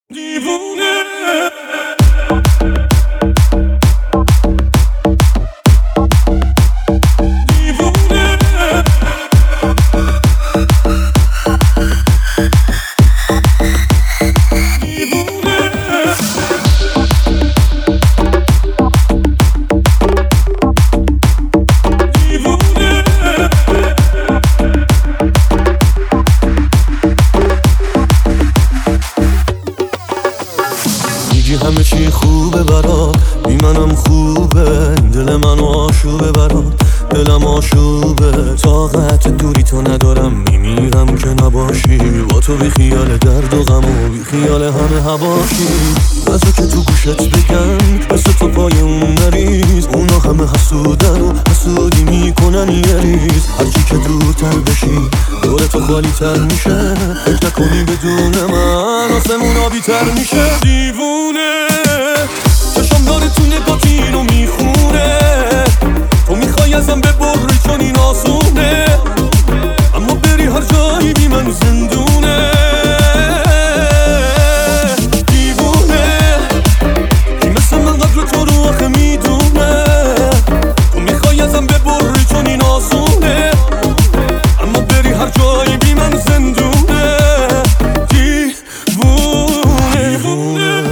دیوونه همه چی خوبه برات، بی منم خوبه، دل منو آشوبه برات، دلم آشوبه. طاقت دوری تو ندارم، میمیرم که نباشی، با تو بی خیال درد و غم و بی خیال همه هواشی. بذار که تو گوشت بگم مثل تو پای اون نریز، اونا همه حسودن و حسودی میکنن یه ریز. هرچی که دورتر بشی دور تو خالی تر میشه، فکر نکنی بدون من آسمون آبی تر میشه. دیوونه چشم داره تو نگاهی اینو میخونه، تو میخوای ازم ببری چون این آسونه، اما بری هر جایی بی من زندونه. دیوونه کی مثل من قدر تو رو آخه میدونه، تو میخوای ازم ببری چون این آسونه، اما بری هر جایی بی من زندونه. دیوونه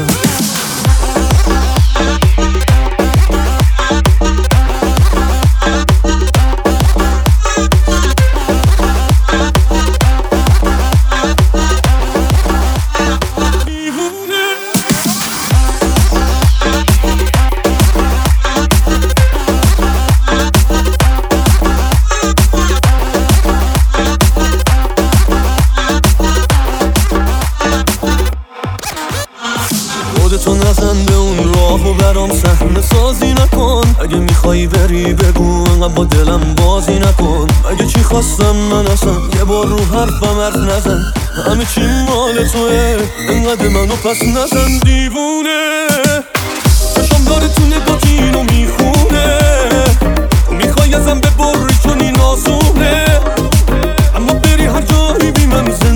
خودتو نزن به اون راهو برام صحنه سازی نکن، اگه میخوایی بری بگو انقدر با دلم بازی نکن. اگه چی خواستم من اصلا یه بار رو حرفم حرف نزن، همه چی مال توه انقدر منو پس نزن. دیوونه چشم داره تو نگاهی اینو میخونه، تو میخوای ازم ببری چون این آسونه، اما بری هر جایی بی من